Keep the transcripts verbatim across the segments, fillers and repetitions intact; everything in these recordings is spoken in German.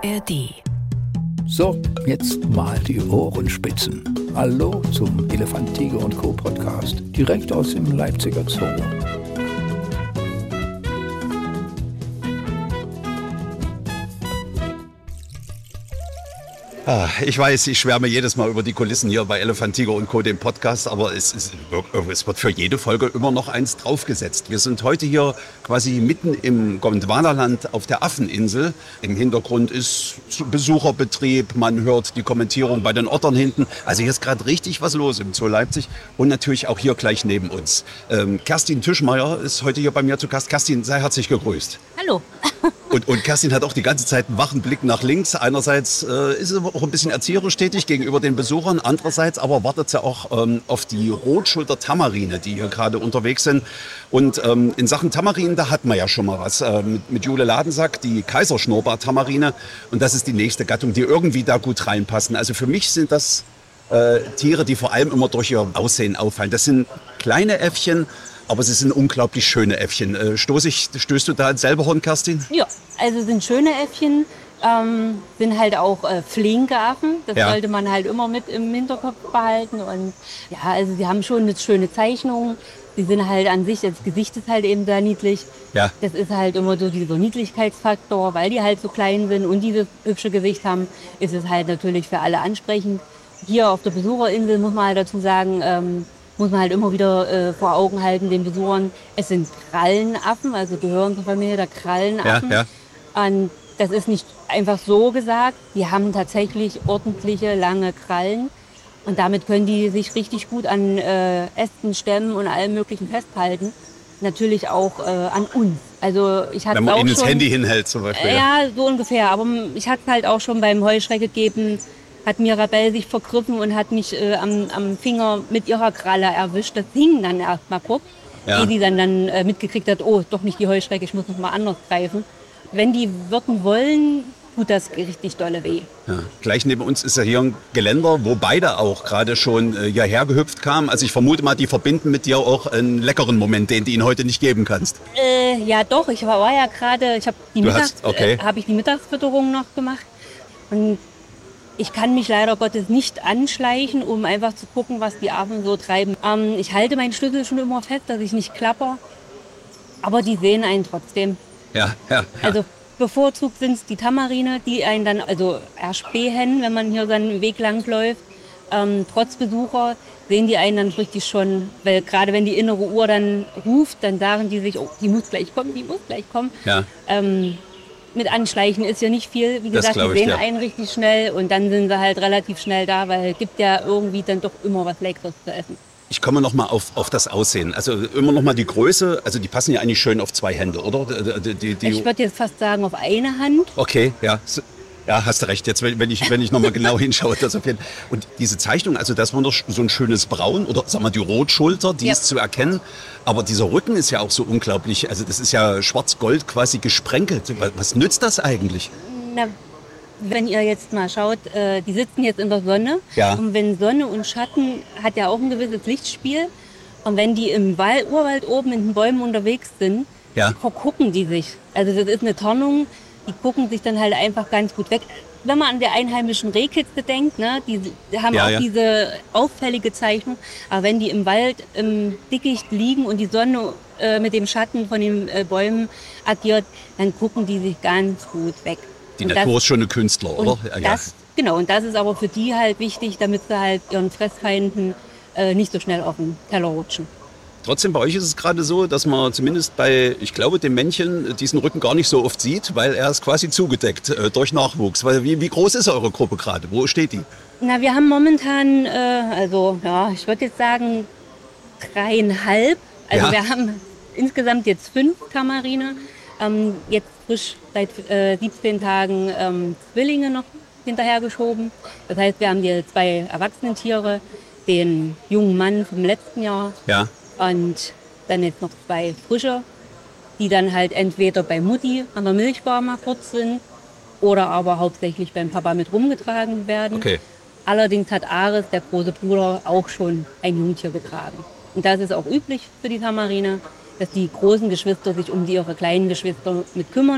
A R D. So, jetzt mal die Ohrenspitzen. Hallo zum Elefant, Tiger und Co. Podcast, direkt aus dem Leipziger Zoo. Ah, ich weiß, ich schwärme jedes Mal über die Kulissen hier bei Elefant, Tiger und Co., dem Podcast, aber es, ist, es wird für jede Folge immer noch eins draufgesetzt. Wir sind heute hier quasi mitten im Gondwanaland auf der Affeninsel. Im Hintergrund ist Besucherbetrieb, man hört die Kommentierung bei den Ottern hinten. Also hier ist gerade richtig was los im Zoo Leipzig und natürlich auch hier gleich neben uns. Ähm, Kerstin Tischmeier ist heute hier bei mir zu Gast. Kerstin, sei herzlich gegrüßt. Hallo. Und, und Kerstin hat auch die ganze Zeit einen wachen Blick nach links. Einerseits äh, ist sie auch ein bisschen erzieherisch tätig gegenüber den Besuchern. Andererseits aber wartet sie auch ähm, auf die Rotschulter-Tamarine, die hier gerade unterwegs sind. Und ähm, in Sachen Tamarin, da hat man ja schon mal was. Äh, mit, mit Jule Ladensack, die Kaiserschnurrbart-Tamarine. Und das ist die nächste Gattung, die irgendwie da gut reinpassen. Also für mich sind das äh, Tiere, die vor allem immer durch ihr Aussehen auffallen. Das sind kleine Äffchen, aber sie sind unglaublich schöne Äffchen. Äh, stoß ich, stößt du da ins selbe Horn, Kerstin? Ja, also sind schöne Äffchen, ähm, sind halt auch äh, flinke Affen. Das Ja. sollte man halt immer mit im Hinterkopf behalten. Und ja, also sie haben schon eine schöne Zeichnung. Sie sind halt an sich, das Gesicht ist halt eben sehr niedlich. Ja. Das ist halt immer so dieser Niedlichkeitsfaktor, weil die halt so klein sind und dieses hübsche Gesicht haben, ist es halt natürlich für alle ansprechend. Hier auf der Besucherinsel muss man halt dazu sagen, ähm, muss man halt immer wieder äh, vor Augen halten, den Besuchern, es sind Krallenaffen, also gehören zur Familie der Krallenaffen. Ja, ja. Und das ist nicht einfach so gesagt, die haben tatsächlich ordentliche, lange Krallen und damit können die sich richtig gut an äh, Ästen, Stämmen und allem Möglichen festhalten. Natürlich auch äh, an uns. Also ich hatte Wenn man auch ihnen das schon, Handy hinhält zum Beispiel. äh, ja, so ungefähr, aber ich hatte halt auch schon beim Heuschrecke gegeben, hat Mirabelle sich vergriffen und hat mich äh, am, am Finger mit ihrer Kralle erwischt. Das hing dann erst mal kurz, Ja. ehe die dann, dann äh, mitgekriegt hat, oh, doch nicht die Heuschrecke, ich muss noch mal anders greifen. Wenn die wirken wollen, tut das richtig dolle weh. Ja. Gleich neben uns ist ja hier ein Geländer, wo beide auch gerade schon äh, hierher gehüpft kamen. Also ich vermute mal, die verbinden mit dir auch einen leckeren Moment, den du ihnen heute nicht geben kannst. Äh, ja doch, ich war, war ja gerade, ich habe die, Du Mittags- hast- okay. äh, hab ich die Mittagsfütterung noch gemacht. Und ich kann mich leider Gottes nicht anschleichen, um einfach zu gucken, was die Affen so treiben. Ähm, ich halte meinen Schlüssel schon immer fest, dass ich nicht klapper. Aber die sehen einen trotzdem. Ja, ja, ja. Also bevorzugt sind es die Tamarine, die einen dann also erspähen, wenn man hier seinen Weg lang läuft. Ähm, trotz Besucher sehen die einen dann richtig schon, weil gerade wenn die innere Uhr dann ruft, dann sagen die sich, oh, die muss gleich kommen, die muss gleich kommen. Ja. Ähm, mit Anschleichen ist ja nicht viel. Wie Das gesagt, die glaub ich sehen dir. einen richtig schnell und dann sind sie halt relativ schnell da, weil es gibt ja irgendwie dann doch immer was Leckeres zu essen. Ich komme noch mal auf, auf das Aussehen. Also immer noch mal die Größe. Also die passen ja eigentlich schön auf zwei Hände, oder? Die, die, die, Ich würde jetzt fast sagen, auf eine Hand. Okay, ja. S- Ja, hast du recht. Jetzt, wenn wenn ich, wenn ich noch mal genau hinschaue, das auf jeden Fall. Und diese Zeichnung, also das war doch so ein schönes Braun oder sag mal die Rotschulter, die Ja. ist zu erkennen. Aber dieser Rücken ist ja auch so unglaublich. Also das ist ja schwarz-gold quasi gesprenkelt. Was, was nützt das eigentlich? Na, wenn ihr jetzt mal schaut, äh, die sitzen jetzt in der Sonne. Ja. Und wenn Sonne und Schatten hat ja auch ein gewisses Lichtspiel. Und wenn die im Wald, Urwald oben in den Bäumen unterwegs sind, Ja. vergucken die sich. Also das ist eine Tarnung, die gucken sich dann halt einfach ganz gut weg. Wenn man an der einheimischen Rehkitze denkt, ne, die, die haben Ja, auch ja. diese auffällige Zeichnung. Aber wenn die im Wald im Dickicht liegen und die Sonne äh, mit dem Schatten von den äh, Bäumen agiert, dann gucken die sich ganz gut weg. Die Und Natur das- ist schon eine Künstler, und oder? Ja. das, genau, und das ist aber für die halt wichtig, damit sie halt ihren Fressfeinden äh, nicht so schnell auf den Teller rutschen. Trotzdem bei euch ist es gerade so, dass man zumindest bei, ich glaube, dem Männchen diesen Rücken gar nicht so oft sieht, weil er ist quasi zugedeckt äh, durch Nachwuchs. Weil wie, wie groß ist eure Gruppe gerade? Wo steht die? Na, wir haben momentan, äh, also ja, ich würde jetzt sagen dreieinhalb. Also Ja. wir haben insgesamt jetzt fünf Tamarine. Ähm, jetzt frisch seit äh, siebzehn Tagen ähm, Zwillinge noch hinterhergeschoben. Das heißt, wir haben die zwei erwachsenen Tiere, den jungen Mann vom letzten Jahr Ja. und dann jetzt noch zwei frische, die dann halt entweder bei Mutti an der Milchbar mal kurz sind oder aber hauptsächlich beim Papa mit rumgetragen werden. Okay. Allerdings hat Ares, der große Bruder, auch schon ein Jungtier getragen. Und das ist auch üblich für die Tamarine, dass die großen Geschwister sich um die ihre kleinen Geschwister mit kümmern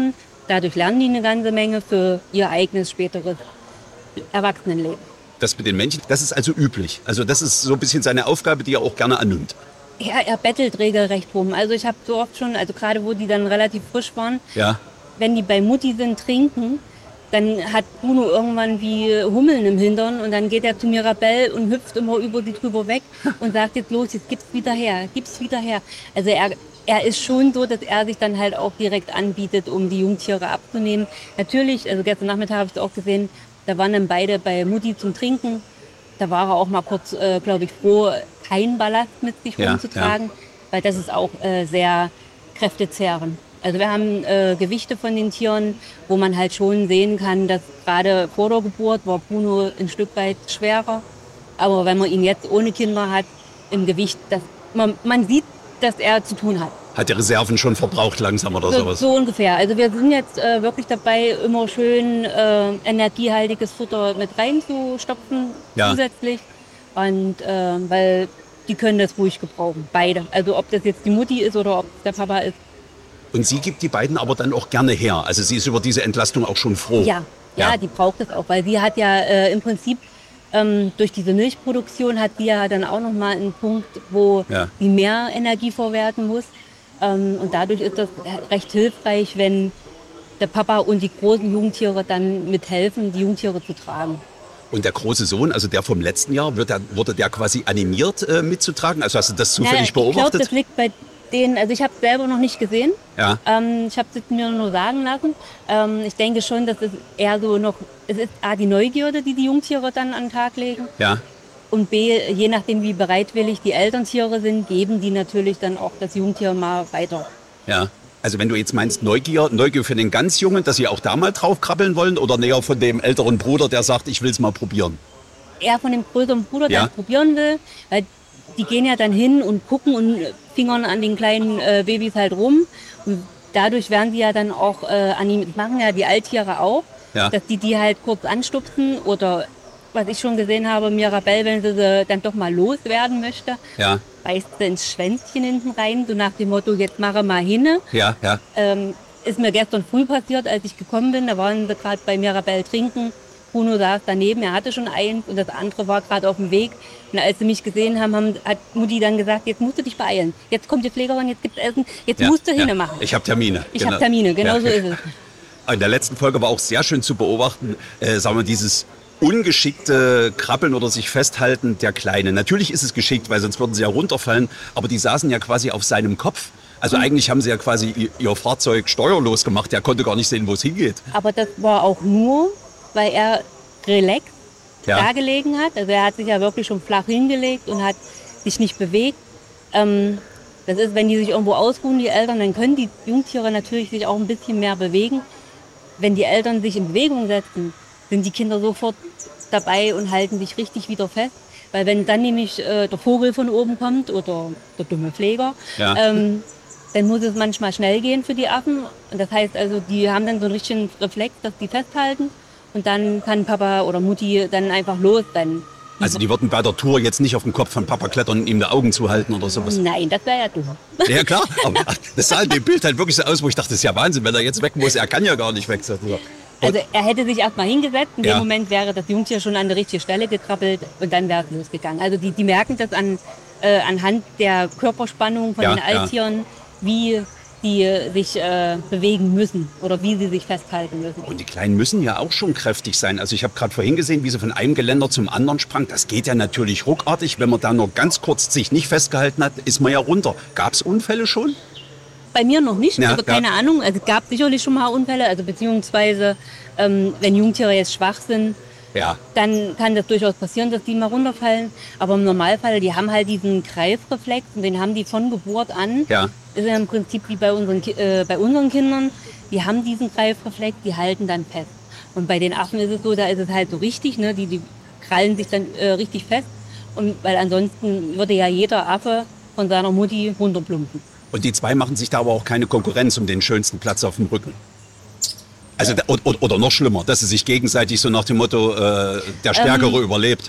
Dadurch lernen die eine ganze Menge für ihr eigenes späteres Erwachsenenleben. Das mit den Männchen, das ist also üblich. Also das ist so ein bisschen seine Aufgabe, die er auch gerne annimmt. Ja, er bettelt regelrecht rum. Also ich habe so oft schon, also gerade wo die dann relativ frisch waren, Ja. wenn die bei Mutti sind, trinken, dann hat Bruno irgendwann wie Hummeln im Hintern und dann geht er zu Mirabelle und hüpft immer über sie drüber weg und sagt jetzt los, jetzt gib's wieder her, gib's wieder her. Also er, er ist schon so, dass er sich dann halt auch direkt anbietet, um die Jungtiere abzunehmen. Natürlich, also gestern Nachmittag habe ich es auch gesehen, da waren dann beide bei Mutti zum Trinken. Da war er auch mal kurz, äh, glaube ich, froh, keinen Ballast mit sich Ja, rumzutragen, ja. weil das ist auch äh, sehr kräftezehrend. Also wir haben äh, Gewichte von den Tieren, wo man halt schon sehen kann, dass gerade vor der Geburt war Bruno ein Stück weit schwerer. Aber wenn man ihn jetzt ohne Kinder hat, im Gewicht, das, man, man sieht, dass er zu tun hat. Hat die Reserven schon verbraucht langsam oder So, sowas? so ungefähr. Also wir sind jetzt äh, wirklich dabei, immer schön äh, energiehaltiges Futter mit reinzustopfen Ja. zusätzlich. Und äh, weil die können das ruhig gebrauchen, beide. Also ob das jetzt die Mutti ist oder ob der Papa ist. Und sie gibt die beiden aber dann auch gerne her. Also sie ist über diese Entlastung auch schon froh. Ja, ja, Ja. die braucht es auch, weil sie hat ja äh, im Prinzip ähm, durch diese Milchproduktion hat sie ja dann auch nochmal einen Punkt, wo Ja. sie mehr Energie vorwerten muss. Ähm, und dadurch ist das recht hilfreich, wenn der Papa und die großen Jungtiere dann mithelfen, die Jungtiere zu tragen. Und der große Sohn, also der vom letzten Jahr, wird der, wurde der quasi animiert äh, mitzutragen? Also hast du das zufällig Na, ich glaube, beobachtet? das liegt bei denen, also ich habe es selber noch nicht gesehen. Ja. Ähm, ich habe es mir nur sagen lassen. Ähm, ich denke schon, dass es eher so noch, es ist A, die Neugierde, die die Jungtiere dann an den Tag legen. Ja. Und B, je nachdem wie bereitwillig die Elterntiere sind, geben die natürlich dann auch das Jungtier mal weiter. Ja. Also wenn du jetzt meinst Neugier, Neugier für den ganz Jungen, dass sie auch da mal drauf krabbeln wollen oder näher von dem älteren Bruder, der sagt, ich will es mal probieren? Eher von dem größeren Bruder, der Ja. es probieren will, weil die gehen ja dann hin und gucken und fingern an den kleinen äh, Babys halt rum. Und dadurch werden sie ja dann auch äh, animiert. Das machen ja die Alttiere auch, Ja. dass die die halt kurz anstupsen oder was ich schon gesehen habe, Mirabelle, wenn sie sie dann doch mal loswerden möchte, Ja. beißt sie ins Schwänzchen hinten rein, so nach dem Motto, jetzt mache mal hinne. Ja, ja. Ähm, ist mir gestern früh passiert, als ich gekommen bin. Da waren sie gerade bei Mirabelle trinken. Bruno saß daneben, er hatte schon eins und das andere war gerade auf dem Weg. Und als sie mich gesehen haben, haben, hat Mutti dann gesagt, jetzt musst du dich beeilen. Jetzt kommt die Pflegerin, jetzt gibt's Essen, jetzt ja, musst du ja. hinne machen. Ich habe Termine. Ich habe Termine, genau Ja. so ist es. In der letzten Folge war auch sehr schön zu beobachten, äh, sagen wir, dieses ungeschickte Krabbeln oder sich festhalten der Kleinen. Natürlich ist es geschickt, weil sonst würden sie ja runterfallen, aber die saßen ja quasi auf seinem Kopf. Also eigentlich haben sie ja quasi ihr- ihr Fahrzeug steuerlos gemacht. Der konnte gar nicht sehen, wo es hingeht. Aber das war auch nur, weil er relaxed Ja. da gelegen hat. Also er hat sich ja wirklich schon flach hingelegt und hat sich nicht bewegt. Ähm, das ist, wenn die sich irgendwo ausruhen, die Eltern, dann können die Jungtiere natürlich sich auch ein bisschen mehr bewegen. Wenn die Eltern sich in Bewegung setzen, sind die Kinder sofort dabei und halten sich richtig wieder fest. Weil wenn dann nämlich äh, der Vogel von oben kommt oder der dumme Pfleger, Ja. ähm, dann muss es manchmal schnell gehen für die Affen. Und das heißt also, die haben dann so einen richtigen Reflex, dass die festhalten. Und dann kann Papa oder Mutti dann einfach losrennen. Also die würden bei der Tour jetzt nicht auf den Kopf von Papa klettern und ihm die Augen zuhalten oder sowas. Nein, das wäre ja dumm. Ja klar, aber das sah in dem Bild halt wirklich so aus, wo ich dachte, das ist ja Wahnsinn, wenn er jetzt weg muss. Er kann ja gar nicht weg. sozusagen. Also er hätte sich erstmal hingesetzt, in Ja. dem Moment wäre das Jungtier schon an die richtige Stelle gekrabbelt und dann wäre es losgegangen. Also die, die merken das an, äh, anhand der Körperspannung von Ja, den ja. Alttieren, wie die äh, sich äh, bewegen müssen oder wie sie sich festhalten müssen. Und die Kleinen müssen ja auch schon kräftig sein. Also ich habe gerade vorhin gesehen, wie sie von einem Geländer zum anderen sprang. Das geht ja natürlich ruckartig. Wenn man da nur ganz kurz sich nicht festgehalten hat, ist man ja runter. Gab es Unfälle schon? Bei mir noch nicht, Ja, also keine ja. Ahnung. Also es gab sicherlich schon mal Unfälle, also beziehungsweise ähm, wenn Jungtiere jetzt schwach sind, Ja. dann kann das durchaus passieren, dass die mal runterfallen. Aber im Normalfall, die haben halt diesen Greifreflex und den haben die von Geburt an. Ja. Das ist ja im Prinzip wie bei unseren, Ki- äh, bei unseren Kindern. Die haben diesen Greifreflex, die halten dann fest. Und bei den Affen ist es so, da ist es halt so richtig, ne? die, die krallen sich dann äh, richtig fest. Und weil ansonsten würde ja jeder Affe von seiner Mutti runterplumpen. Und die zwei machen sich da aber auch keine Konkurrenz um den schönsten Platz auf dem Rücken. Also da, oder, oder noch schlimmer, dass sie sich gegenseitig so nach dem Motto, äh, der Stärkere Ähm. überlebt.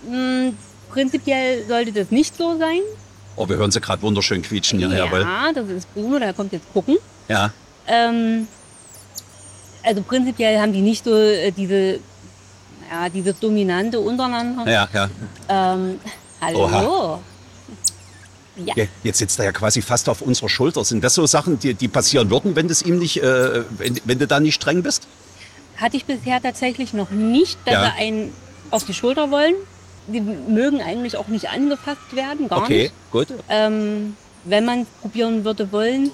Prinzipiell sollte das nicht so sein. Oh, wir hören sie gerade wunderschön quietschen hier, Ja, jawohl. das ist Bruno, der kommt jetzt gucken. Ja. Ähm, Also prinzipiell haben die nicht so äh, diese, ja, diese Dominante untereinander. Ja, ja. Ähm, hallo. Oha. Ja. Ja, jetzt sitzt er ja quasi fast auf unserer Schulter. Sind das so Sachen, die, die passieren würden, wenn, das ihm nicht, äh, wenn, wenn du da nicht streng bist? Hatte ich bisher tatsächlich noch nicht, dass Ja. sie einen auf die Schulter wollen. Die mögen eigentlich auch nicht angefasst werden, gar Okay, nicht. gut. Ähm, wenn man es probieren würde wollen,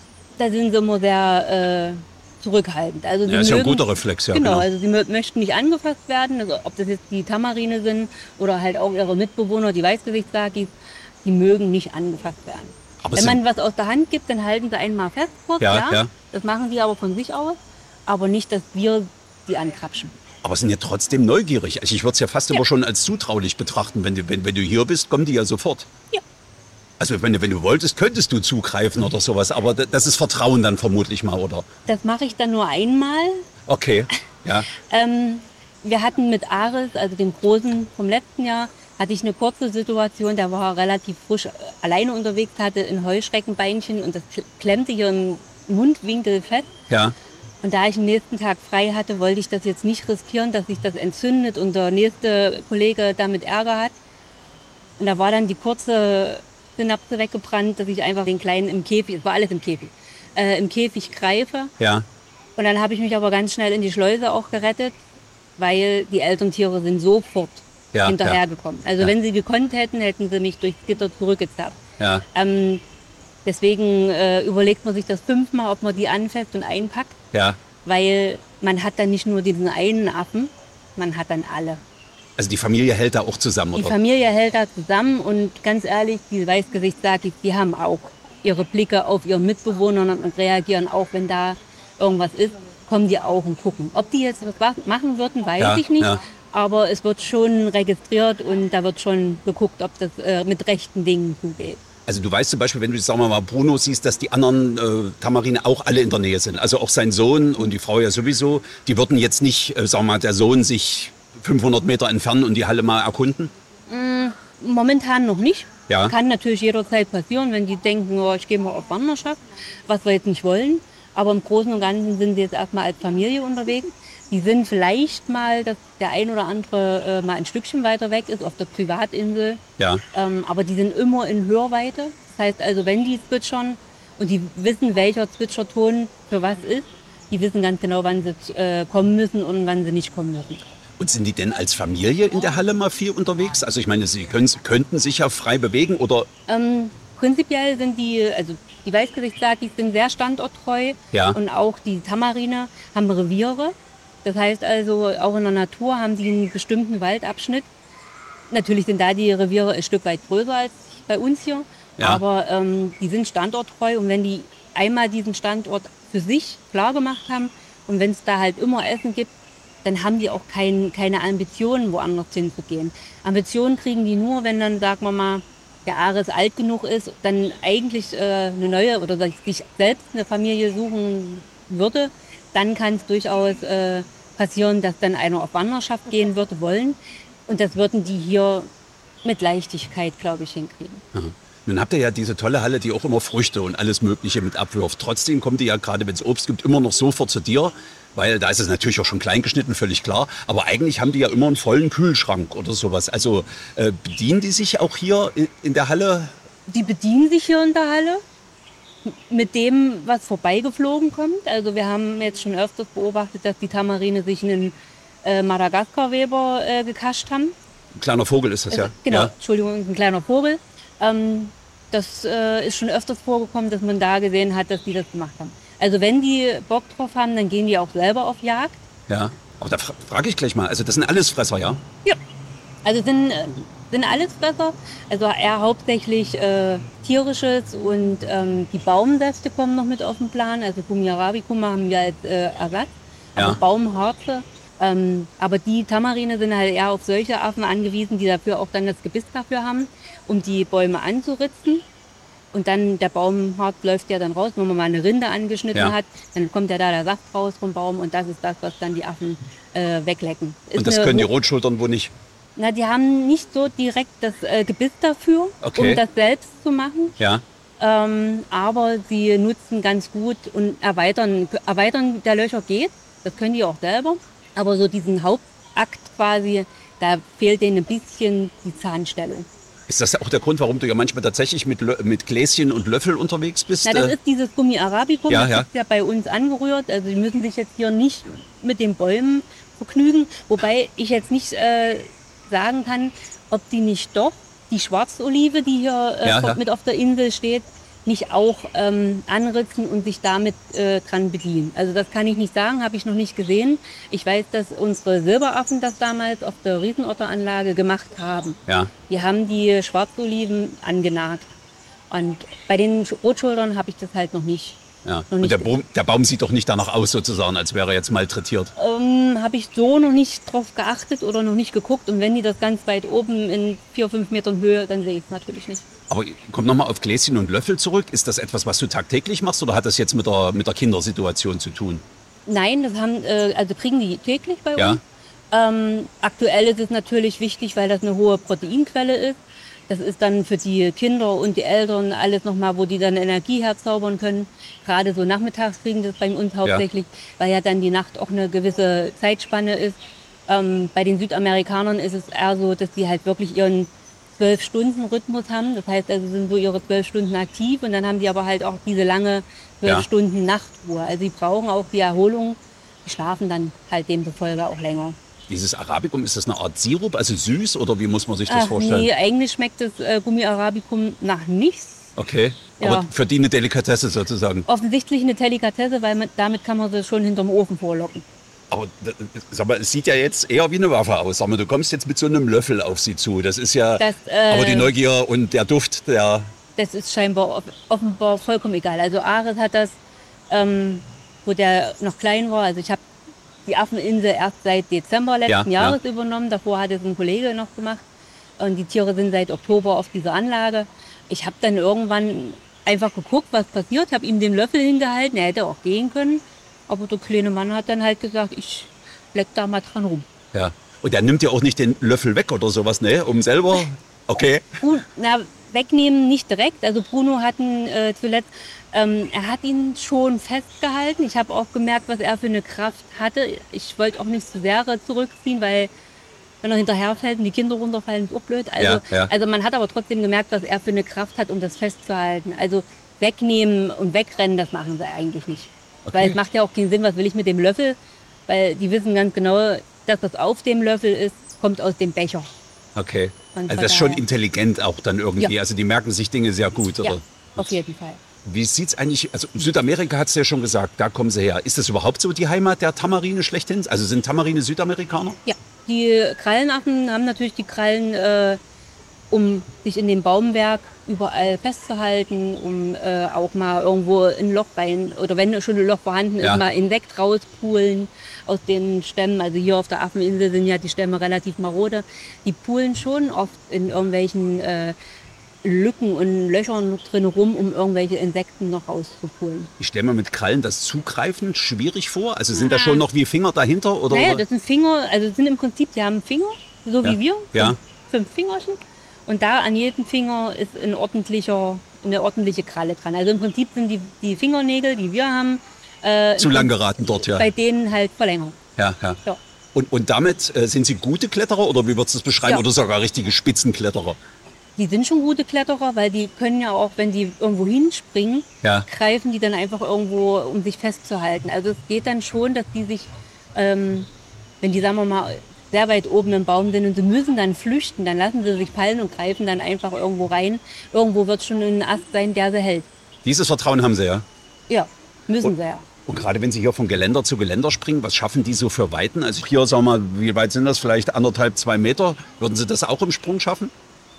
da sind sie immer sehr äh, zurückhaltend. Also sie Ja, ist ja ein mögen, guter Reflex, ja. Genau, Genau. also sie mö- möchten nicht angefasst werden, also ob das jetzt die Tamarine sind oder halt auch ihre Mitbewohner, die Weißgesichtssakis, die mögen nicht angefasst werden. Aber Wenn sind- man was aus der Hand gibt, dann halten sie einen mal fest kurz, Ja, ja, ja. Das machen sie aber von sich aus, aber nicht, dass wir sie ankrapschen. Aber sind ja trotzdem neugierig. Also ich würde es ja fast Ja. immer schon als zutraulich betrachten. Wenn du, wenn, wenn du hier bist, kommen die ja sofort. Ja. Also wenn du, wenn du wolltest, könntest du zugreifen oder sowas. Aber d- das ist Vertrauen dann vermutlich mal, oder? Das mache ich dann nur einmal. Okay, ja. Ähm, wir hatten mit Ares, also dem Großen vom letzten Jahr, hatte ich eine kurze Situation, der war relativ frisch äh, alleine unterwegs, hatte ein Heuschreckenbeinchen und das kl- klemmte hier im Mundwinkel fest. Ja, Und da ich am nächsten Tag frei hatte, wollte ich das jetzt nicht riskieren, dass sich das entzündet und der nächste Kollege damit Ärger hat. Und da war dann die kurze Synapse weggebrannt, dass ich einfach den Kleinen im Käfig, es war alles im Käfig, äh, im Käfig greife. ja. Und dann habe ich mich aber ganz schnell in die Schleuse auch gerettet, weil die Elterntiere sind sofort Ja, hinterhergekommen. Also Ja. wenn sie gekonnt hätten, hätten sie mich durchs Gitter zurückgezapft. Ja. Ähm, deswegen äh, überlegt man sich das fünfmal, ob man die anfasst und einpackt, Ja. weil man hat dann nicht nur diesen einen Affen, man hat dann alle. Also die Familie hält da auch zusammen, Die oder? Familie hält da zusammen und ganz ehrlich, die Weißgesichtssakis, die haben auch ihre Blicke auf ihren Mitbewohner und reagieren auch, wenn da irgendwas ist, kommen die auch und gucken. Ob die jetzt was machen würden, weiß Ja, ich nicht. ja. Aber es wird schon registriert und da wird schon geguckt, ob das äh, mit rechten Dingen zugeht. Also du weißt zum Beispiel, wenn du, sagen wir mal, Bruno siehst, dass die anderen äh, Tamarine auch alle in der Nähe sind. Also auch sein Sohn und die Frau ja sowieso. Die würden jetzt nicht, äh, sagen wir mal, der Sohn sich fünfhundert Meter entfernen und die Halle mal erkunden? Momentan noch nicht. Ja. Kann natürlich jederzeit passieren, wenn die denken, oh, ich gehe mal auf Wanderschaft, was wir jetzt nicht wollen. Aber im Großen und Ganzen sind sie jetzt erstmal als Familie unterwegs. Die sind vielleicht mal, dass der ein oder andere äh, mal ein Stückchen weiter weg ist, auf der Privatinsel. Ja. Ähm, aber die sind immer in Hörweite. Das heißt also, wenn die zwitschern und die wissen, welcher Zwitscherton für was ist, die wissen ganz genau, wann sie äh, kommen müssen und wann sie nicht kommen müssen. Und sind die denn als Familie in der Halle mal viel unterwegs? Also ich meine, sie können, könnten sich ja frei bewegen oder... Ähm, prinzipiell sind die, also die Weißgesichtssakis sind sehr standorttreu Ja. und auch die Tamarine haben Reviere. Das heißt also, auch in der Natur haben die einen bestimmten Waldabschnitt. Natürlich sind da die Reviere ein Stück weit größer als bei uns hier, Ja. aber ähm, die sind standorttreu und wenn die einmal diesen Standort für sich klar gemacht haben und wenn es da halt immer Essen gibt, dann haben die auch kein, keine Ambitionen, woanders hinzugehen. Ambitionen kriegen die nur, wenn dann, sagen wir mal, der Ares alt genug ist, dann eigentlich äh, eine neue oder sich selbst eine Familie suchen würde, dann kann es durchaus äh, passieren, dass dann einer auf Wanderschaft gehen würde wollen. Und das würden die hier mit Leichtigkeit, glaube ich, hinkriegen. Nun habt ihr ja diese tolle Halle, die auch immer Früchte und alles Mögliche mit abwirft. Trotzdem kommt die ja, gerade wenn es Obst gibt, immer noch sofort zu dir. Weil da ist es natürlich auch schon klein geschnitten, völlig klar. Aber eigentlich haben die ja immer einen vollen Kühlschrank oder sowas. Also äh, bedienen die sich auch hier in, in der Halle? Die bedienen sich hier in der Halle mit dem, was vorbeigeflogen kommt. Also wir haben jetzt schon öfters beobachtet, dass die Tamarine sich einen äh, Madagaskar-Weber äh, gekascht haben. Ein kleiner Vogel ist das ja. Genau, Ja. Entschuldigung, ein kleiner Vogel. Ähm, das äh, ist schon öfters vorgekommen, dass man da gesehen hat, dass die das gemacht haben. Also wenn die Bock drauf haben, dann gehen die auch selber auf Jagd. Ja. Aber da fra frage ich gleich mal. Also das sind alles Fresser, ja? Ja. Also sind, äh, sind alles Fresser. Also eher hauptsächlich äh, tierisches und ähm, die Baumsäfte kommen noch mit auf den Plan. Also Gummi arabicum haben wir als äh, Ersatz. Also Ja. Baumharze. Ähm, aber die Tamarine sind halt eher auf solche Affen angewiesen, die dafür auch dann das Gebiss dafür haben, um die Bäume anzuritzen. Und dann der Baumharz läuft ja dann raus, wenn man mal eine Rinde angeschnitten Ja. hat, dann kommt ja da der Saft raus vom Baum und das ist das, was dann die Affen äh, weglecken. Ist Und das eine können die hoch- Rotschultern wohl nicht. Na, die haben nicht so direkt das äh, Gebiss dafür, Okay. um das selbst zu machen. Ja. Ähm, aber sie nutzen ganz gut und erweitern, erweitern der Löcher geht. Das können die auch selber. Aber so diesen Hauptakt quasi, da fehlt denen ein bisschen die Zahnstellung. Ist das auch der Grund, warum du ja manchmal tatsächlich mit, mit Gläschen und Löffel unterwegs bist? Na, das ist dieses Gummi Arabicum, ja, das ja. ist ja bei uns angerührt. Also die müssen sich jetzt hier nicht mit den Bäumen vergnügen. Wobei ich jetzt nicht äh, sagen kann, ob die nicht doch die Schwarzolive, die hier äh, ja, ja. mit auf der Insel steht, nicht auch ähm, anritzen und sich damit äh, dran bedienen. Also das kann ich nicht sagen, habe ich noch nicht gesehen. Ich weiß, dass unsere Silberaffen das damals auf der Riesenotteranlage gemacht haben. Ja. Die haben die Schwarzoliven angenagt. Und bei den Rotschultern habe ich das halt noch nicht. Ja. Noch Und nicht der Baum, der Baum sieht doch nicht danach aus, sozusagen, als wäre er jetzt malträtiert. Ähm, habe ich so noch nicht drauf geachtet oder noch nicht geguckt. Und wenn die das ganz weit oben in vier, fünf Metern Höhe, dann sehe ich es natürlich nicht. Aber komm nochmal auf Gläschen und Löffel zurück. Ist das etwas, was du tagtäglich machst oder hat das jetzt mit der, mit der Kindersituation zu tun? Nein, das haben, äh, also kriegen die täglich bei Ja. uns. Ähm, aktuell ist es natürlich wichtig, weil das eine hohe Proteinquelle ist. Das ist dann für die Kinder und die Eltern alles nochmal, wo die dann Energie herzaubern können. Gerade so nachmittags kriegen das bei uns hauptsächlich, ja. weil ja dann die Nacht auch eine gewisse Zeitspanne ist. Ähm, bei den Südamerikanern ist es eher so, dass die halt wirklich ihren zwölf-Stunden-Rhythmus haben. Das heißt, also sind so ihre zwölf Stunden aktiv und dann haben die aber halt auch diese lange zwölf Ja. Stunden Nachtruhe. Also sie brauchen auch die Erholung. Die schlafen dann halt demzufolge auch länger. Dieses Arabicum, ist das eine Art Sirup, also süß oder wie muss man sich das Ach, vorstellen? nee, eigentlich schmeckt das äh, Gummi Arabicum nach nichts. Okay, Ja. aber für die eine Delikatesse sozusagen. Offensichtlich eine Delikatesse, weil man, damit kann man sie schon hinterm Ofen vorlocken. Aber d- sag mal, es sieht ja jetzt eher wie eine Waffe aus. Sag mal, du kommst jetzt mit so einem Löffel auf sie zu. Das ist ja, Das, äh, aber die Neugier und der Duft, der, Das ist scheinbar off- offenbar vollkommen egal. Also Ares hat das, ähm, wo der noch klein war, also ich habe die Affeninsel erst seit Dezember letzten Ja, Jahres übernommen. Davor hat es ein Kollege noch gemacht. Und die Tiere sind seit Oktober auf dieser Anlage. Ich habe dann irgendwann einfach geguckt, was passiert. Habe ihm den Löffel hingehalten. Er hätte auch gehen können. Aber der kleine Mann hat dann halt gesagt, ich leck da mal dran rum. ja. Und der nimmt ja auch nicht den Löffel weg oder sowas, ne? Um selber, okay. Bru- Na, wegnehmen nicht direkt. Also Bruno hat ihn äh, zuletzt, ähm, er hat ihn schon festgehalten. Ich habe auch gemerkt, was er für eine Kraft hatte. Ich wollte auch nicht zu sehr zurückziehen, weil wenn er hinterherfällt und die Kinder runterfallen, ist auch blöd. Also, Ja, ja. also man hat aber trotzdem gemerkt, was er für eine Kraft hat, um das festzuhalten. Also wegnehmen und wegrennen, das machen sie eigentlich nicht. Okay. Weil es macht ja auch keinen Sinn, was will ich mit dem Löffel? Weil die wissen ganz genau, dass das auf dem Löffel ist, kommt aus dem Becher. Okay. Und Also von das ist schon daher- intelligent auch dann irgendwie. Ja. Also die merken sich Dinge sehr gut, oder? Ja, auf jeden Fall. Wie sieht's eigentlich, also Südamerika hat es ja schon gesagt, da kommen sie her. Ist das überhaupt so die Heimat der Tamarine schlechthin? Also sind Tamarine Südamerikaner? Ja, die Krallenaffen haben natürlich die Krallen, äh, um sich in dem Baumwerk überall festzuhalten, um äh, auch mal irgendwo ein Loch rein, oder wenn schon ein Loch vorhanden ist, Ja. mal Insekt rauspulen aus den Stämmen. Also hier auf der Affeninsel sind ja die Stämme relativ marode. Die pulen schon oft in irgendwelchen äh, Lücken und Löchern drin rum, um irgendwelche Insekten noch rauszupulen. Ich stelle mir mit Krallen das Zugreifen schwierig vor. Also sind da schon noch wie Finger dahinter? Oder? Naja, das sind Finger, also sind im Prinzip, die haben Finger, so Ja. wie wir, Ja. fünf, fünf Fingerchen. Und da an jedem Finger ist ein ordentlicher, eine ordentliche Kralle dran. Also im Prinzip sind die, die Fingernägel, die wir haben, äh, Zu lang geraten dort, ja. bei denen halt verlängert. ja, ja. Ja. Und, und damit äh, sind sie gute Kletterer oder wie würdest du das beschreiben? Ja. Oder sogar richtige Spitzenkletterer? Die sind schon gute Kletterer, weil die können ja auch, wenn die irgendwo hinspringen, Ja. greifen die dann einfach irgendwo, um sich festzuhalten. Also es geht dann schon, dass die sich, ähm, wenn die, sagen wir mal, sehr weit oben im Baum sind und sie müssen dann flüchten, dann lassen sie sich fallen und greifen dann einfach irgendwo rein. Irgendwo wird schon ein Ast sein, der sie hält. Dieses Vertrauen haben sie, ja. Ja, müssen sie ja. Und gerade wenn sie hier von Geländer zu Geländer springen, was schaffen die so für Weiten? Also hier, sagen wir mal, wie weit sind das? Vielleicht anderthalb, zwei Meter. Würden sie das auch im Sprung schaffen?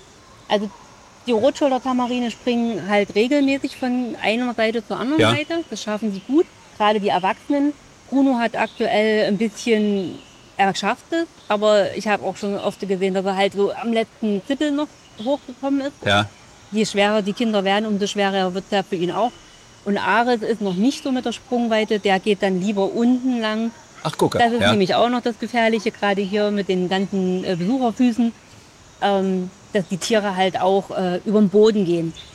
Also die Rotschulter-Tamarine springen halt regelmäßig von einer Seite zur anderen Ja. Seite. Das schaffen sie gut. Gerade die Erwachsenen. Bruno hat aktuell ein bisschen, er schafft es, aber ich habe auch schon oft gesehen, dass er halt so am letzten Drittel noch hochgekommen ist. Ja. Je schwerer die Kinder werden, umso schwerer wird es ja für ihn auch. Und Ares ist noch nicht so mit der Sprungweite, der geht dann lieber unten lang. Ach, gucke. Das ist ja. nämlich auch noch das Gefährliche, gerade hier mit den ganzen äh, Besucherfüßen, ähm, dass die Tiere halt auch äh, über den Boden gehen.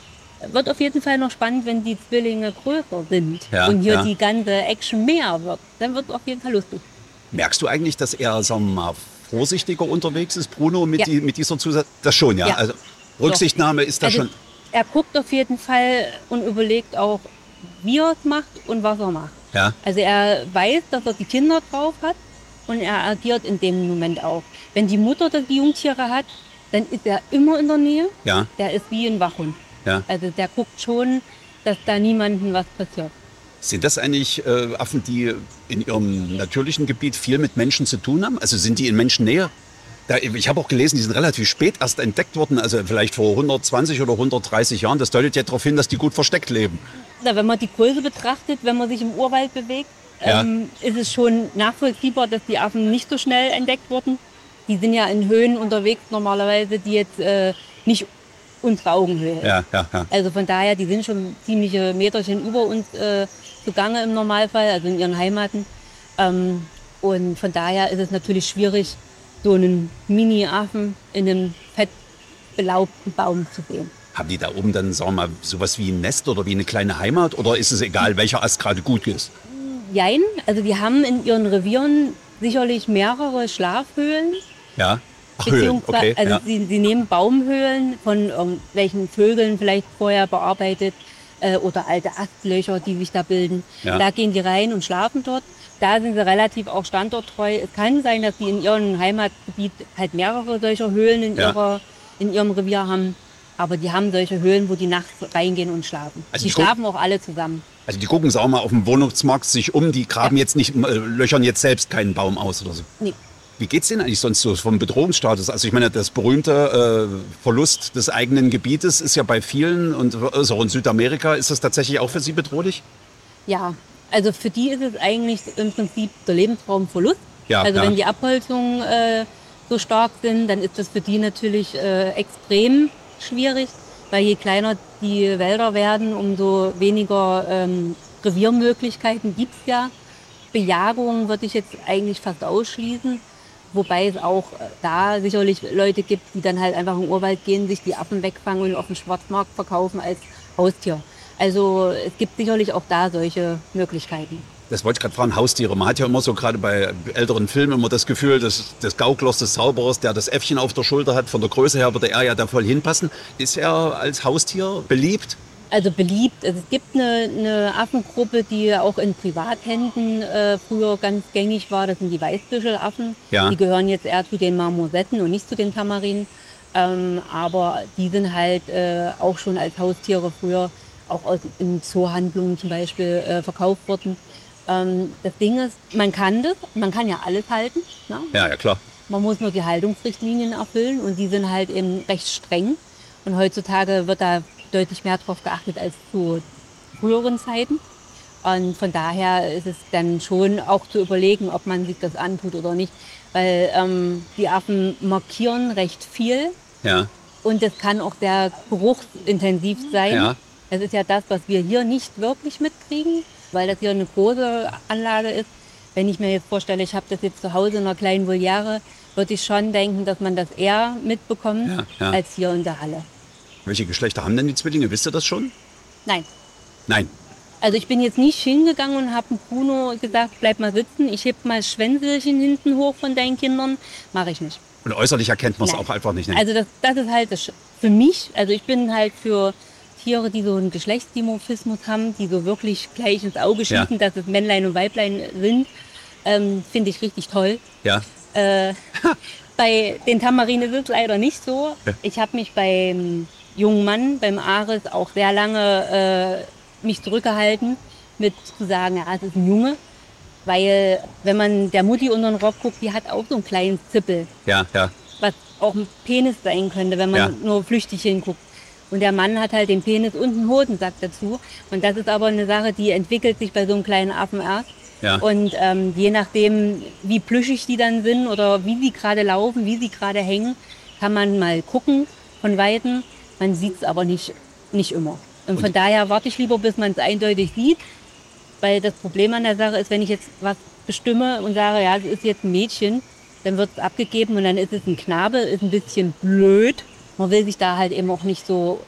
wird auf jeden Fall noch spannend, wenn die Zwillinge größer sind Ja, und hier ja. die ganze Action mehr wird. Dann wird es auf jeden Fall lustig. Merkst du eigentlich, dass er, sagen wir mal, vorsichtiger unterwegs ist, Bruno, mit, Ja. die, mit dieser Zusatz? Das schon, ja. Ja. Also Rücksichtnahme ist da Also, schon. er guckt auf jeden Fall und überlegt auch, wie er es macht und was er macht. Ja. Also er weiß, dass er die Kinder drauf hat und er agiert in dem Moment auch. Wenn die Mutter die Jungtiere hat, dann ist er immer in der Nähe. Ja. Der ist wie ein Wachhund. Ja. Also der guckt schon, dass da niemandem was passiert. Sind das eigentlich äh, Affen, die in ihrem natürlichen Gebiet viel mit Menschen zu tun haben? Also sind die in Menschennähe? Da, ich habe auch gelesen, die sind relativ spät erst entdeckt worden, also vielleicht vor hundertzwanzig oder hundertdreißig Jahren. Das deutet ja darauf hin, dass die gut versteckt leben. Na, wenn man die Größe betrachtet, wenn man sich im Urwald bewegt, Ja. ähm, ist es schon nachvollziehbar, dass die Affen nicht so schnell entdeckt wurden. Die sind ja in Höhen unterwegs normalerweise, die jetzt äh, nicht unsere Augenhöhe ist. Ja, ja, ja. Also von daher, die sind schon ziemliche Meterchen über uns äh, zugange im Normalfall, also in ihren Heimaten. Ähm, und von daher ist es natürlich schwierig, so einen Mini-Affen in einem fett belaubten Baum zu sehen. Haben die da oben dann, sagen wir mal, sowas wie ein Nest oder wie eine kleine Heimat? Oder ist es egal, welcher Ast gerade gut ist? Jein, also die haben in ihren Revieren sicherlich mehrere Schlafhöhlen. Ja. Ach, Höhlen, Beziehungsweise, okay. also Ja. sie, sie nehmen Baumhöhlen von irgendwelchen Vögeln vielleicht vorher bearbeitet äh, oder alte Astlöcher, die sich da bilden. Ja. Da gehen die rein und schlafen dort. Da sind sie relativ auch standorttreu. Es kann sein, dass sie in ihrem Heimatgebiet halt mehrere solcher Höhlen in, Ja. ihrer, in ihrem Revier haben. Aber die haben solche Höhlen, wo die nachts reingehen und schlafen. Also die die guck- schlafen auch alle zusammen. Also die gucken, sagen wir mal, auf dem Wohnungsmarkt sich um, die graben jetzt nicht, äh, löchern jetzt selbst keinen Baum aus oder so. Nee. Wie geht's denen eigentlich sonst so vom Bedrohungsstatus? Also ich meine, das berühmte äh, Verlust des eigenen Gebietes ist ja bei vielen und also auch in Südamerika, ist das tatsächlich auch für sie bedrohlich? Ja, also für die ist es eigentlich im Prinzip der Lebensraumverlust. Ja, also ja. wenn die Abholzungen äh, so stark sind, dann ist das für die natürlich äh, extrem schwierig, weil je kleiner die Wälder werden, umso weniger ähm, Reviermöglichkeiten gibt's ja. Bejagung würde ich jetzt eigentlich fast ausschließen, wobei es auch äh, da sicherlich Leute gibt, die dann halt einfach im Urwald gehen, sich die Affen wegfangen und auf dem Schwarzmarkt verkaufen als Haustier. Also es gibt sicherlich auch da solche Möglichkeiten. Das wollte ich gerade fragen, Haustiere. Man hat ja immer so gerade bei älteren Filmen immer das Gefühl, dass des Gauklers, des Zauberers, der das Äffchen auf der Schulter hat, von der Größe her würde er ja da voll hinpassen. Ist er als Haustier beliebt? Also beliebt. Also es gibt eine, eine Affengruppe, die auch in Privathänden äh, früher ganz gängig war. Das sind die Weißbüschelaffen. Ja. Die gehören jetzt eher zu den Marmosetten und nicht zu den Tamarinen. Ähm, aber die sind halt äh, auch schon als Haustiere früher auch aus, in Zoohandlungen zum Beispiel äh, verkauft worden. Ähm, das Ding ist, man kann das, man kann ja alles halten. Ne? Ja, ja klar. Man muss nur die Haltungsrichtlinien erfüllen und die sind halt eben recht streng. Und heutzutage wird da deutlich mehr drauf geachtet als zu früheren Zeiten. Und von daher ist es dann schon auch zu überlegen, ob man sich das antut oder nicht. Weil ähm, die Affen markieren recht viel Ja, und das kann auch sehr geruchsintensiv sein. Ja. Das ist ja das, was wir hier nicht wirklich mitkriegen, weil das hier eine große Anlage ist. Wenn ich mir jetzt vorstelle, ich habe das jetzt zu Hause in einer kleinen Voliere, würde ich schon denken, dass man das eher mitbekommt Ja, ja. als hier in der Halle. welche Geschlechter haben denn die Zwillinge? Wisst ihr das schon? Nein. Nein. Also ich bin jetzt nicht hingegangen und habe Bruno gesagt, bleib mal sitzen, ich heb mal das Schwänzelchen hinten hoch von deinen Kindern. Mache ich nicht. Und äußerlich erkennt man es Nein. auch einfach nicht. Ne? Also das, das ist halt das Sch- für mich, also ich bin halt für Tiere, die so einen Geschlechtsdimorphismus haben, die so wirklich gleich ins Auge Ja. schießen, dass es Männlein und Weiblein sind, ähm, finde ich richtig toll. Ja. Äh, bei den Tamarinen ist es leider nicht so. Ja. Ich habe mich beim jungen Mann, beim Ares, auch sehr lange äh, mich zurückgehalten, mit zu sagen, ja, es ist ein Junge. Weil wenn man der Mutti unter den Rock guckt, die hat auch so einen kleinen Zippel, Ja, ja. was auch ein Penis sein könnte, wenn man Ja. nur flüchtig hinguckt. Und der Mann hat halt den Penis und einen Hodensack dazu. Und das ist aber eine Sache, die entwickelt sich bei so einem kleinen Affen erst. Ja. Und ähm, je nachdem, wie plüschig die dann sind oder wie sie gerade laufen, wie sie gerade hängen, kann man mal gucken von Weitem. Man sieht es aber nicht, nicht immer. Und von daher warte ich lieber, bis man es eindeutig sieht. Weil das Problem an der Sache ist, wenn ich jetzt was bestimme und sage, ja, es ist jetzt ein Mädchen, dann wird es abgegeben und dann ist es ein Knabe, ist ein bisschen blöd. Man will sich da halt eben auch nicht so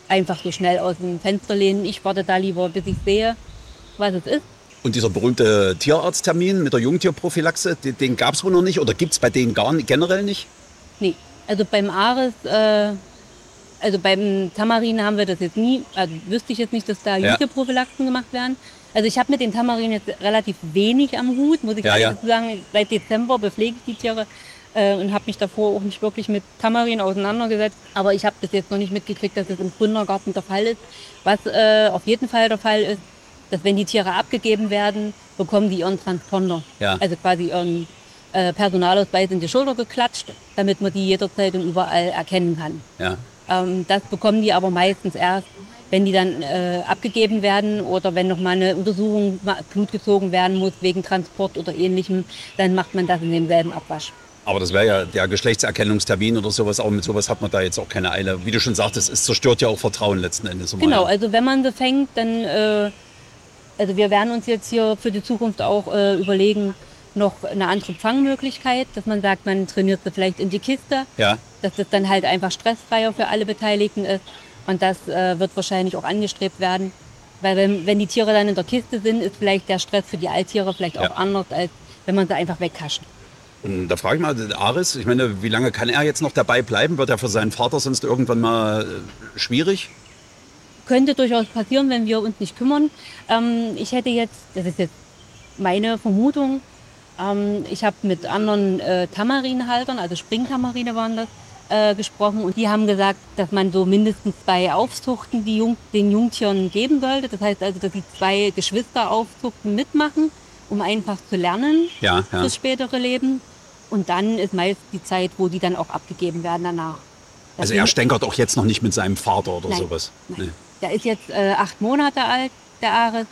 einfach so schnell aus dem Fenster lehnen. Ich warte da lieber, bis ich sehe, was es ist. Und dieser berühmte Tierarzttermin mit der Jungtierprophylaxe, den, den gab es wohl noch nicht oder gibt es bei denen gar nicht, generell nicht? Nee, also beim Ares, äh, also beim Tamarin haben wir das jetzt nie, also wüsste ich jetzt nicht, dass da Jungtierprophylaxen gemacht werden. Also ich habe mit den Tamarin jetzt relativ wenig am Hut, muss ich ja, ja. sagen. Seit Dezember bepflege ich die Tiere äh, und habe mich davor auch nicht wirklich mit Tamarin auseinandergesetzt. Aber ich habe bis jetzt noch nicht mitgekriegt, dass das im Kindergarten der Fall ist. Was äh, auf jeden Fall der Fall ist, dass wenn die Tiere abgegeben werden, bekommen die ihren Transponder. Ja. Also quasi ihren äh, Personalausweis in die Schulter geklatscht, damit man die jederzeit und überall erkennen kann. Ja. Ähm, das bekommen die aber meistens erst, wenn die dann äh, abgegeben werden oder wenn nochmal eine Untersuchung, Blut gezogen werden muss wegen Transport oder Ähnlichem, dann macht man das in demselben Abwasch. Aber das wäre ja der Geschlechtserkennungstermin oder sowas, auch mit sowas hat man da jetzt auch keine Eile. Wie du schon sagtest, es zerstört ja auch Vertrauen letzten Endes. Genau, also wenn man das fängt, dann, äh, also wir werden uns jetzt hier für die Zukunft auch äh, überlegen, noch eine andere Fangmöglichkeit, dass man sagt, man trainiert sie vielleicht in die Kiste, ja. dass das dann halt einfach stressfreier für alle Beteiligten ist. Und das äh, wird wahrscheinlich auch angestrebt werden. Weil wenn, wenn die Tiere dann in der Kiste sind, ist vielleicht der Stress für die Alttiere vielleicht auch ja. anders, als wenn man sie einfach wegkascht. Und da frage ich mal, der Ares, ich meine, wie lange kann er jetzt noch dabei bleiben? Wird er für seinen Vater sonst irgendwann mal äh, schwierig? Könnte durchaus passieren, wenn wir uns nicht kümmern. Ähm, ich hätte jetzt, das ist jetzt meine Vermutung, ähm, ich habe mit anderen äh, Tamarinhaltern, also Springtamarine waren das, Äh, gesprochen und die haben gesagt, dass man so mindestens zwei Aufzuchten die Jung, den Jungtieren geben sollte. Das heißt also, dass die zwei Geschwisteraufzuchten mitmachen, um einfach zu lernen ja, ja. fürs spätere Leben. Und dann ist meist die Zeit, wo die dann auch abgegeben werden danach. Das also er stänkert auch jetzt noch nicht mit seinem Vater oder nein, sowas? Nein. Nee. Der ist jetzt äh, acht Monate alt, der Ares.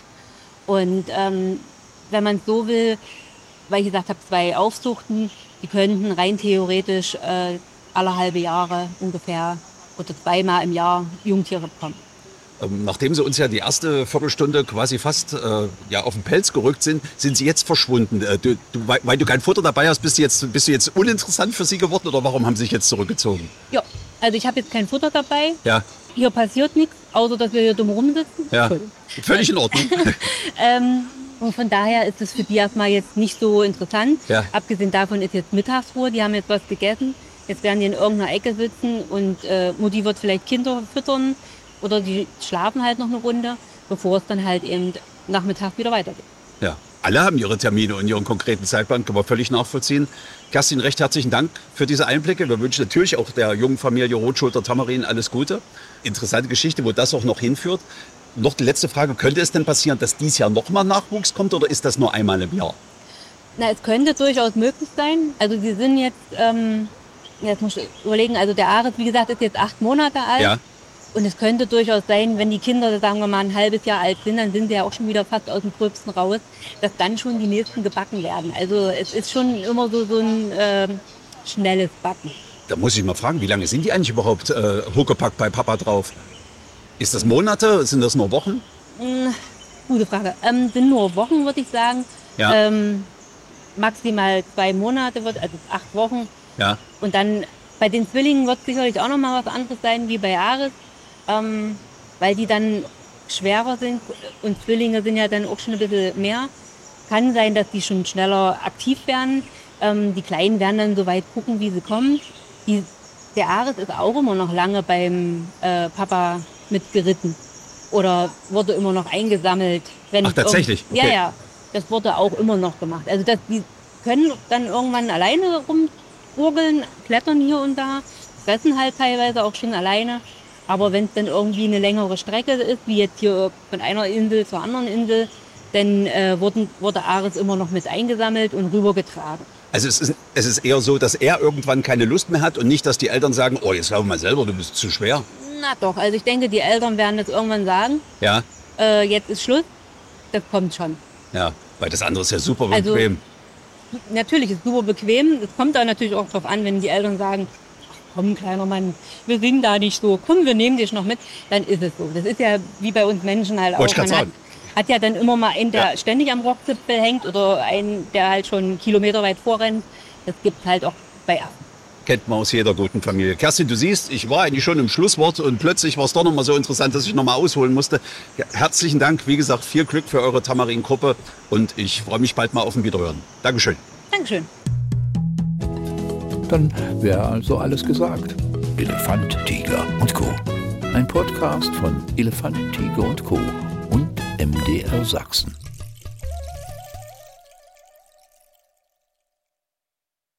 Und ähm, wenn man es so will, weil ich gesagt habe, zwei Aufzuchten, die könnten rein theoretisch äh, alle halbe Jahre ungefähr oder zweimal im Jahr Jungtiere bekommen. Ähm, nachdem Sie uns ja die erste Viertelstunde quasi fast äh, ja, auf den Pelz gerückt sind, sind Sie jetzt verschwunden. Äh, du, du, weil du kein Futter dabei hast, bist du, jetzt, bist du jetzt uninteressant für Sie geworden oder warum haben Sie sich jetzt zurückgezogen? Ja, also ich habe jetzt kein Futter dabei. Ja. Hier passiert nichts, außer dass wir hier dumm rumsitzen. Ja, völlig in Ordnung. ähm, und von daher ist es für die erstmal jetzt nicht so interessant. Ja. Abgesehen davon ist jetzt Mittagsruhe, die haben jetzt was gegessen. Jetzt werden die in irgendeiner Ecke sitzen und äh, Mutti wird vielleicht Kinder füttern oder die schlafen halt noch eine Runde, bevor es dann halt eben nachmittags wieder weitergeht. Ja, alle haben ihre Termine und ihren konkreten Zeitplan, kann man völlig nachvollziehen. Kerstin, recht herzlichen Dank für diese Einblicke. Wir wünschen natürlich auch der jungen Familie Rotschulter-Tamarin alles Gute. Interessante Geschichte, wo das auch noch hinführt. Noch die letzte Frage, könnte es denn passieren, dass dieses Jahr nochmal Nachwuchs kommt oder ist das nur einmal im Jahr? Na, es könnte durchaus möglich sein. Also sie sind jetzt... Ähm Jetzt muss ich überlegen, also der Ares, wie gesagt, ist jetzt acht Monate alt. Ja. Und es könnte durchaus sein, wenn die Kinder, sagen wir mal, ein halbes Jahr alt sind, dann sind sie ja auch schon wieder fast aus dem Gröbsten raus, dass dann schon die nächsten gebacken werden. Also es ist schon immer so, so ein äh, schnelles Backen. Da muss ich mal fragen, wie lange sind die eigentlich überhaupt äh, Huckepack bei Papa drauf? Ist das Monate? Sind das nur Wochen? Hm, gute Frage. Ähm, sind nur Wochen, würde ich sagen. Ja. Ähm, maximal zwei Monate, wird, also acht Wochen. Ja. Und dann bei den Zwillingen wird sicherlich auch noch mal was anderes sein wie bei Ares, ähm, weil die dann schwerer sind und Zwillinge sind ja dann auch schon ein bisschen mehr. Kann sein, dass die schon schneller aktiv werden. Ähm, die Kleinen werden dann so weit gucken, wie sie kommen. Die, der Ares ist auch immer noch lange beim äh, Papa mitgeritten oder wurde immer noch eingesammelt. Wenn Ach, tatsächlich? Okay. Ja, ja, das wurde auch immer noch gemacht. Also das, die können dann irgendwann alleine rum Urgeln, klettern hier und da, fressen halt teilweise auch schon alleine. Aber wenn es dann irgendwie eine längere Strecke ist, wie jetzt hier von einer Insel zur anderen Insel, dann äh, wurden, wurde Ares immer noch mit eingesammelt und rübergetragen. Also es ist, es ist eher so, dass er irgendwann keine Lust mehr hat und nicht, dass die Eltern sagen, oh, jetzt lauf mal selber, du bist zu schwer. Na doch, also ich denke, die Eltern werden das irgendwann sagen. Ja. Äh, jetzt ist Schluss, das kommt schon. Ja, weil das andere ist ja super bequem. Also, natürlich ist es super bequem. Es kommt da natürlich auch drauf an, wenn die Eltern sagen, ach komm, kleiner Mann, wir sind da nicht so, komm, wir nehmen dich noch mit, dann ist es so. Das ist ja wie bei uns Menschen halt auch. Wollte ich Man grad hat, hat ja dann immer mal einen, der ja. ständig am Rockzipfel hängt oder einen, der halt schon Kilometer weit vorrennt. Das gibt es halt auch bei Affen. Kennt man aus jeder guten Familie. Kerstin, du siehst, ich war eigentlich schon im Schlusswort und plötzlich war es doch noch mal so interessant, dass ich noch mal ausholen musste. Ja, herzlichen Dank, wie gesagt, viel Glück für eure Tamarin-Gruppe und ich freue mich bald mal auf ein Wiederhören. Dankeschön. Dankeschön. Dann wäre also alles gesagt. Elefant, Tiger und Co. Ein Podcast von Elefant, Tiger und Co. und M D R Sachsen.